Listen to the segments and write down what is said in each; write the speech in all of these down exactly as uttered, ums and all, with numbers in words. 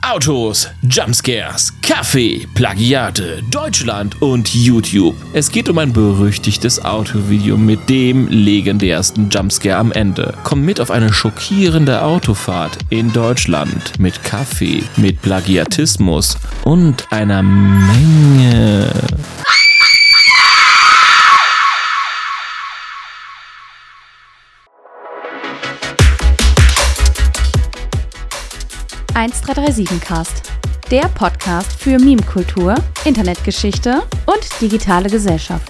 Autos, Jumpscares, Kaffee, Plagiate, Deutschland und YouTube. Es geht um ein berüchtigtes Autovideo mit dem legendärsten Jumpscare am Ende. Komm mit auf eine schockierende Autofahrt in Deutschland mit Kaffee, mit Plagiatismus und einer Menge... eins drei drei sieben Cast, der Podcast für Meme-Kultur, Internetgeschichte und digitale Gesellschaft.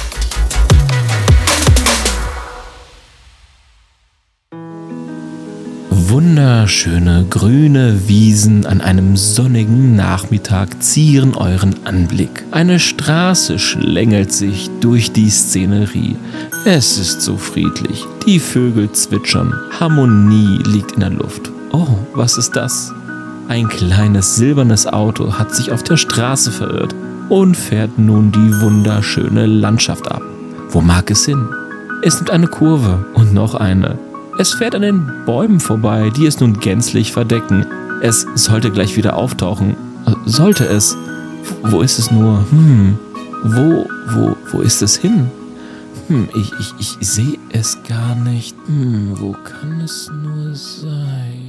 Wunderschöne grüne Wiesen an einem sonnigen Nachmittag zieren euren Anblick. Eine Straße schlängelt sich durch die Szenerie. Es ist so friedlich. Die Vögel zwitschern. Harmonie liegt in der Luft. Oh, was ist das? Ein kleines silbernes Auto hat sich auf der Straße verirrt und fährt nun die wunderschöne Landschaft ab. Wo mag es hin? Es nimmt eine Kurve und noch eine. Es fährt an den Bäumen vorbei, die es nun gänzlich verdecken. Es sollte gleich wieder auftauchen. Sollte es? Wo ist es nur? Hm, wo, wo, wo ist es hin? Hm, ich, ich, ich sehe es gar nicht. Hm, wo kann es nur sein?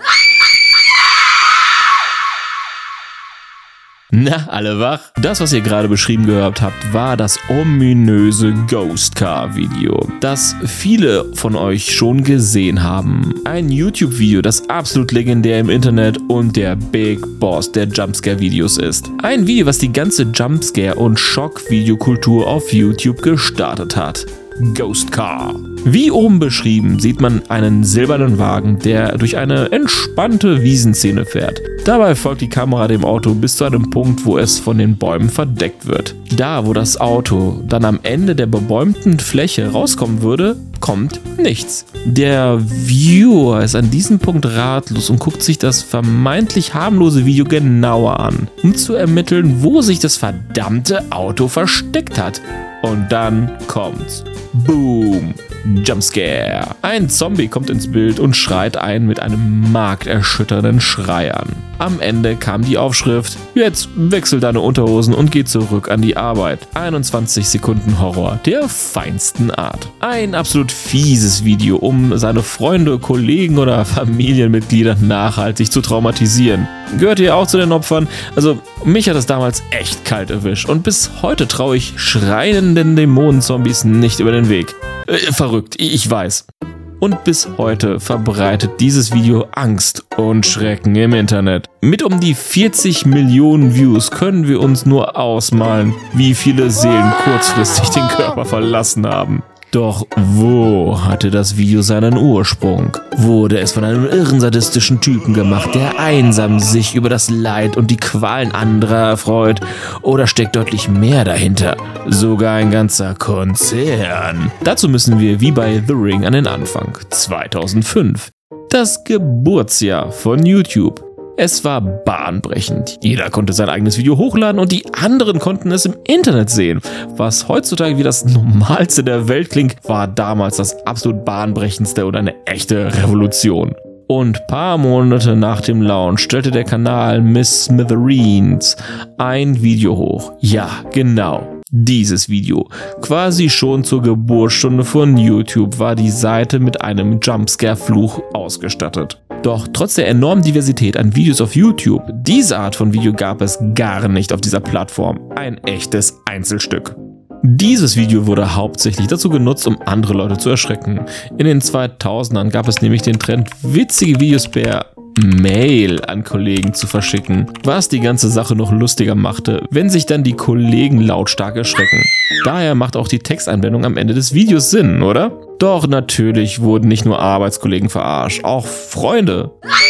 Na, alle wach? Das, was ihr gerade beschrieben gehört habt, war das ominöse Ghost Car Video, das viele von euch schon gesehen haben. Ein YouTube-Video, das absolut legendär im Internet und der Big Boss der Jumpscare-Videos ist. Ein Video, was die ganze Jumpscare- und Schock-Videokultur auf YouTube gestartet hat. Ghost Car. Wie oben beschrieben, sieht man einen silbernen Wagen, der durch eine entspannte Wiesenszene fährt. Dabei folgt die Kamera dem Auto bis zu einem Punkt, wo es von den Bäumen verdeckt wird. Da, wo das Auto dann am Ende der bebäumten Fläche rauskommen würde, kommt nichts. Der Viewer ist an diesem Punkt ratlos und guckt sich das vermeintlich harmlose Video genauer an, um zu ermitteln, wo sich das verdammte Auto versteckt hat. Und dann kommt's. Boom! Jumpscare. Ein Zombie kommt ins Bild und schreit einen mit einem markterschütternden Schrei an. Am Ende kam die Aufschrift: Jetzt wechsel deine Unterhosen und geh zurück an die Arbeit. einundzwanzig Sekunden Horror der feinsten Art. Ein absolut fieses Video, um seine Freunde, Kollegen oder Familienmitglieder nachhaltig zu traumatisieren. Gehört ihr auch zu den Opfern? Also, mich hat es damals echt kalt erwischt und bis heute traue ich schreienden Dämonenzombies nicht über den Weg. Äh, verrückt, ich weiß. Und bis heute verbreitet dieses Video Angst und Schrecken im Internet. Mit um die vierzig Millionen Views können wir uns nur ausmalen, wie viele Seelen kurzfristig den Körper verlassen haben. Doch wo hatte das Video seinen Ursprung? Wurde es von einem irren sadistischen Typen gemacht, der einsam sich über das Leid und die Qualen anderer erfreut? Oder steckt deutlich mehr dahinter? Sogar ein ganzer Konzern. Dazu müssen wir wie bei The Ring an den Anfang. zweitausendfünf. Das Geburtsjahr von YouTube. Es war bahnbrechend. Jeder konnte sein eigenes Video hochladen und die anderen konnten es im Internet sehen. Was heutzutage wie das Normalste der Welt klingt, war damals das absolut bahnbrechendste und eine echte Revolution. Und paar Monate nach dem Launch stellte der Kanal Miss Smithereens ein Video hoch. Ja, genau. Dieses Video. Quasi schon zur Geburtsstunde von YouTube war die Seite mit einem Jumpscare-Fluch ausgestattet. Doch trotz der enormen Diversität an Videos auf YouTube, diese Art von Video gab es gar nicht auf dieser Plattform. Ein echtes Einzelstück. Dieses Video wurde hauptsächlich dazu genutzt, um andere Leute zu erschrecken. In den zweitausendern gab es nämlich den Trend, witzige Videos per Mail an Kollegen zu verschicken, was die ganze Sache noch lustiger machte, wenn sich dann die Kollegen lautstark erschrecken. Daher macht auch die Texteinblendung am Ende des Videos Sinn, oder? Doch natürlich wurden nicht nur Arbeitskollegen verarscht, auch Freunde,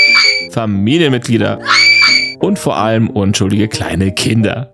Familienmitglieder und vor allem unschuldige kleine Kinder.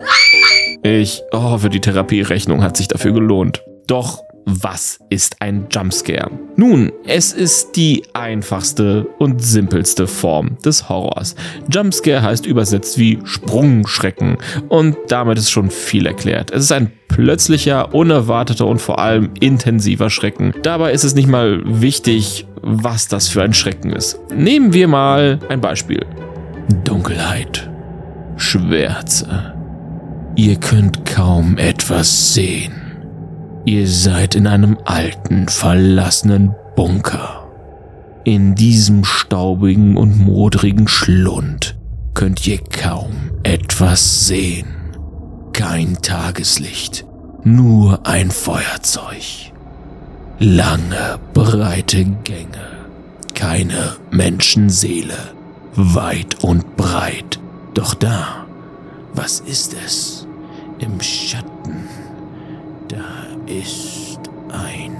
Ich hoffe, die Therapierechnung hat sich dafür gelohnt. Doch was ist ein Jumpscare? Nun, es ist die einfachste und simpelste Form des Horrors. Jumpscare heißt übersetzt wie Sprungschrecken und damit ist schon viel erklärt. Es ist ein plötzlicher, unerwarteter und vor allem intensiver Schrecken. Dabei ist es nicht mal wichtig, was das für ein Schrecken ist. Nehmen wir mal ein Beispiel. Dunkelheit, Schwärze. Ihr könnt kaum etwas sehen. Ihr seid in einem alten, verlassenen Bunker. In diesem staubigen und modrigen Schlund könnt ihr kaum etwas sehen. Kein Tageslicht, nur ein Feuerzeug. Lange, breite Gänge, keine Menschenseele, weit und breit. Doch da, was ist es? Im Schatten, da ist eine...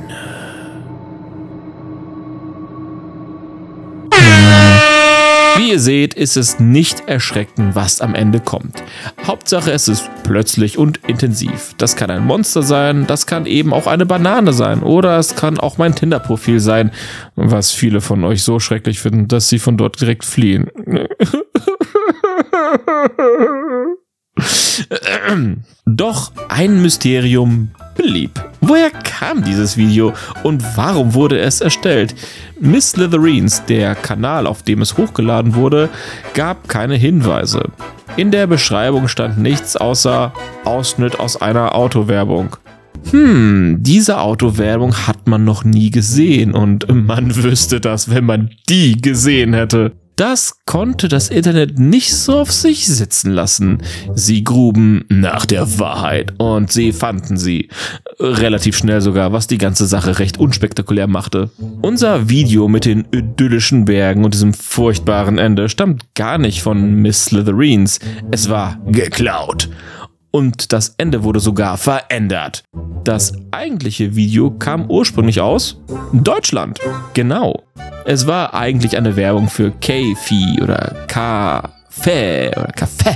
Wie ihr seht, ist es nicht erschreckend, was am Ende kommt. Hauptsache, es ist plötzlich und intensiv. Das kann ein Monster sein, das kann eben auch eine Banane sein oder es kann auch mein Tinder-Profil sein, was viele von euch so schrecklich finden, dass sie von dort direkt fliehen. Doch ein Mysterium blieb. Woher kam dieses Video und warum wurde es erstellt? Miss Slytherins, der Kanal, auf dem es hochgeladen wurde, gab keine Hinweise. In der Beschreibung stand nichts außer Ausschnitt aus einer Autowerbung. Hm, diese Autowerbung hat man noch nie gesehen und man wüsste das, wenn man die gesehen hätte. Das konnte das Internet nicht so auf sich sitzen lassen. Sie gruben nach der Wahrheit und sie fanden sie. Relativ schnell sogar, was die ganze Sache recht unspektakulär machte. Unser Video mit den idyllischen Bergen und diesem furchtbaren Ende stammt gar nicht von Miss Slytherins. Es war geklaut. Und das Ende wurde sogar verändert. Das eigentliche Video kam ursprünglich aus Deutschland. Genau. Es war eigentlich eine Werbung für K-Fi oder Kaffee oder Kaffee.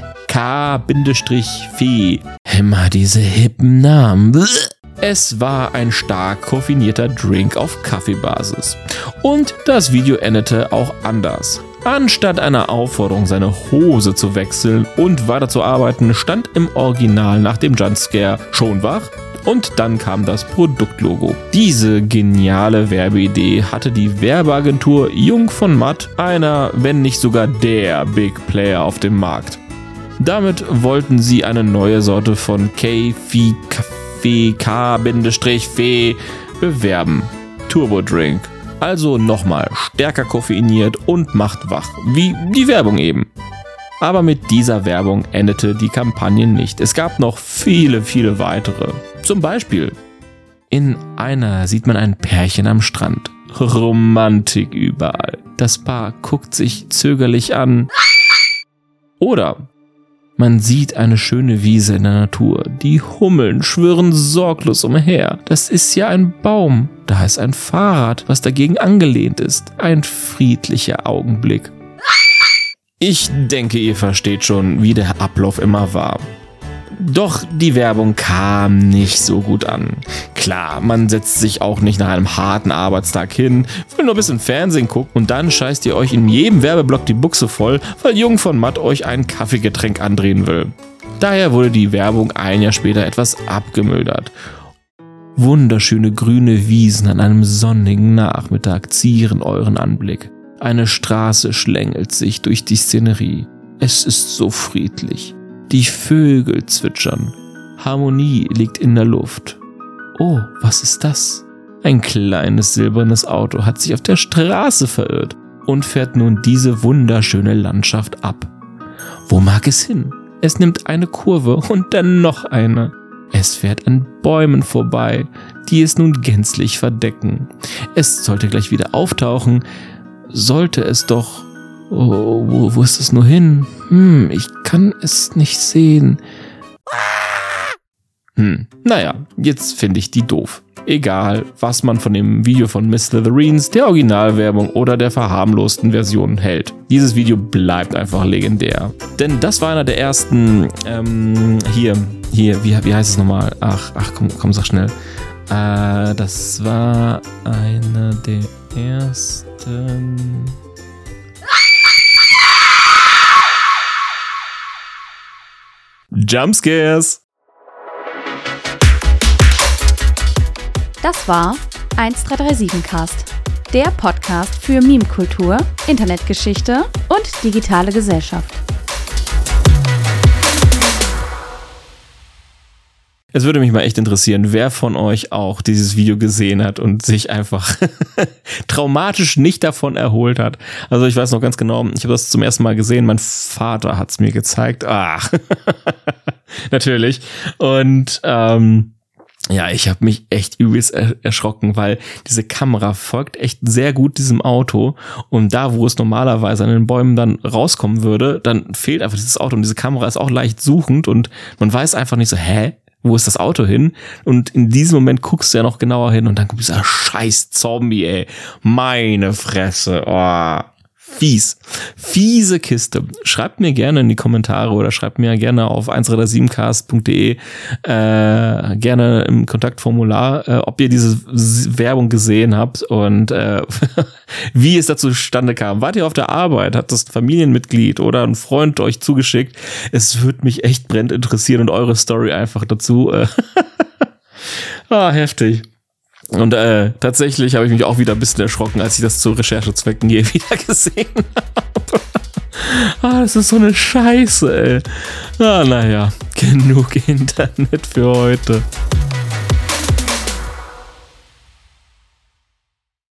K-Fee. Immer diese hippen Namen. Es war ein stark koffinierter Drink auf Kaffeebasis. Und das Video endete auch anders. Anstatt einer Aufforderung, seine Hose zu wechseln und weiterzuarbeiten, stand im Original nach dem Jumpscare schon wach. Und dann kam das Produktlogo. Diese geniale Werbeidee hatte die Werbeagentur Jung von Matt, einer, wenn nicht sogar der Big Player auf dem Markt. Damit wollten sie eine neue Sorte von K-Fi, Kaffee, K-Fee bewerben. Turbo Drink. Also nochmal stärker koffeiniert und macht wach, wie die Werbung eben. Aber mit dieser Werbung endete die Kampagne nicht. Es gab noch viele, viele weitere. Zum Beispiel, in einer sieht man ein Pärchen am Strand. Romantik überall. Das Paar guckt sich zögerlich an. Oder man sieht eine schöne Wiese in der Natur. Die Hummeln schwirren sorglos umher. Das ist ja ein Baum. Da ist ein Fahrrad, was dagegen angelehnt ist. Ein friedlicher Augenblick. Ich denke, ihr versteht schon, wie der Ablauf immer war. Doch die Werbung kam nicht so gut an. Klar, man setzt sich auch nicht nach einem harten Arbeitstag hin, will nur ein bisschen Fernsehen gucken und dann scheißt ihr euch in jedem Werbeblock die Buchse voll, weil Jung von Matt euch ein Kaffeegetränk andrehen will. Daher wurde die Werbung ein Jahr später etwas abgemildert. Wunderschöne grüne Wiesen an einem sonnigen Nachmittag zieren euren Anblick. Eine Straße schlängelt sich durch die Szenerie. Es ist so friedlich. Die Vögel zwitschern. Harmonie liegt in der Luft. Oh, was ist das? Ein kleines silbernes Auto hat sich auf der Straße verirrt und fährt nun diese wunderschöne Landschaft ab. Wo mag es hin? Es nimmt eine Kurve und dann noch eine. Es fährt an Bäumen vorbei, die es nun gänzlich verdecken. Es sollte gleich wieder auftauchen. Sollte es doch... Oh, wo, wo ist es nur hin? Hm, ich kann es nicht sehen. Hm, naja, jetzt finde ich die doof. Egal, was man von dem Video von Miss Slytherins, der Originalwerbung oder der verharmlosten Version hält. Dieses Video bleibt einfach legendär. Denn das war einer der ersten, ähm, hier, hier, wie, wie heißt es nochmal? Ach, ach, komm, komm, sag schnell. Äh, das war einer der ersten... Jumpscares. Das war eins drei drei sieben Cast, Der Podcast für Meme-Kultur, Internetgeschichte und digitale Gesellschaft. Es würde mich mal echt interessieren, wer von euch auch dieses Video gesehen hat und sich einfach traumatisch nicht davon erholt hat. Also ich weiß noch ganz genau, ich habe das zum ersten Mal gesehen, mein Vater hat es mir gezeigt. Ach, natürlich. Und ähm, ja, ich habe mich echt übelst erschrocken, weil diese Kamera folgt echt sehr gut diesem Auto und da, wo es normalerweise an den Bäumen dann rauskommen würde, dann fehlt einfach dieses Auto und diese Kamera ist auch leicht suchend und man weiß einfach nicht so, hä? Wo ist das Auto hin? Und in diesem Moment guckst du ja noch genauer hin und dann kommt dieser scheiß Zombie, ey. Meine Fresse. Oh, fies. Fiese Kiste. Schreibt mir gerne in die Kommentare oder schreibt mir gerne auf eins drei sieben cast punkt de äh, gerne im Kontaktformular, äh, ob ihr diese Werbung gesehen habt und äh, wie es dazu zustande kam. Wart ihr auf der Arbeit? Hat das ein Familienmitglied oder ein Freund euch zugeschickt? Es würde mich echt brennend interessieren und eure Story einfach dazu. Äh ah, heftig. Und äh, tatsächlich habe ich mich auch wieder ein bisschen erschrocken, als ich das zu Recherchezwecken hier wieder gesehen habe. Ah, das ist so eine Scheiße, ey. Ah, naja, genug Internet für heute.